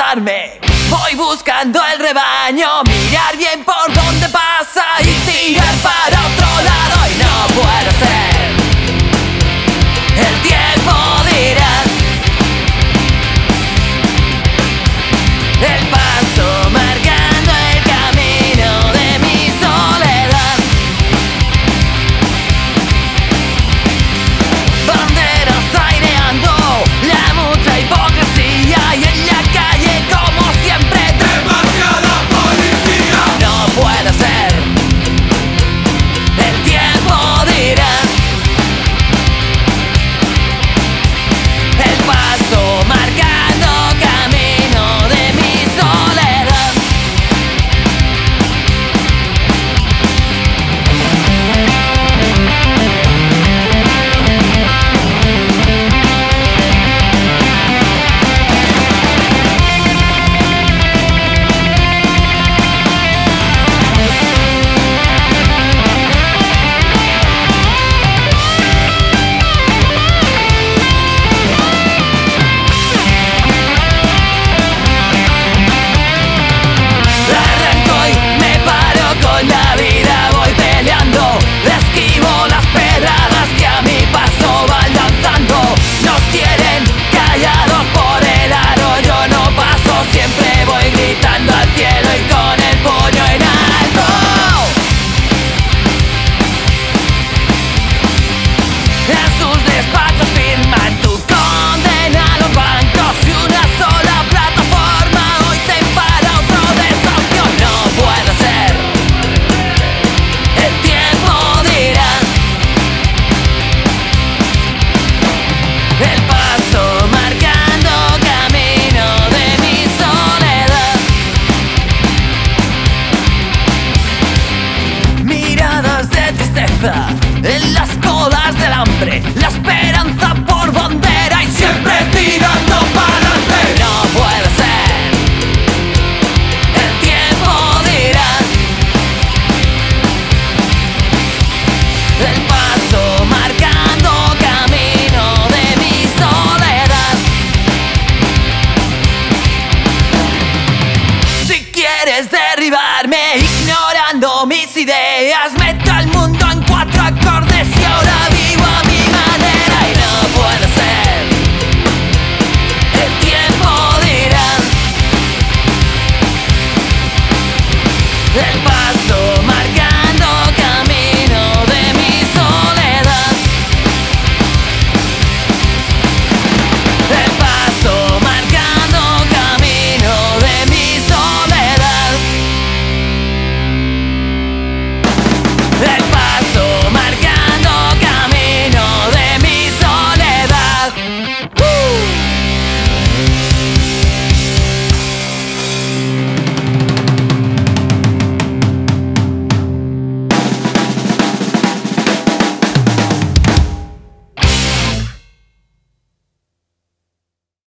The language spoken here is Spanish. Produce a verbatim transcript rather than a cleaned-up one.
derribarme. Voy buscando el rebaño, mirar bien por dónde pasa y tirar para otro lado. Y no puedo ser, el tiempo dirá. El paso marcando el camino de mi soledad. Banderas aireando la mucha hipocresía y en la calle como siempre demasiada policía. no puede ser, el tiempo dirá. El paso marcando camino de mi soledad. Arranco y me paro con la vida, voy peleando, esquivo las pedradas que a mi paso van lanzando. Nos quieren callados por el aro, yo no paso, siempre voy gritando al cielo y con el puño en alto. En sus despachos firman tu condena a los bancos y una sola plataforma hoy te para otro desahucio. No puede ser, el tiempo dirá. El paso marcando camino de mi soledad. Miradas de tristeza en las colas del hambre, la esperanza por bandera y siempre tirando para adelante. No puede ser, el tiempo dirá. El paso marcando camino de mi soledad. Si quieres derribarme ignorando mis ideas, meto al mundo en cuatro acordes y ahora vivo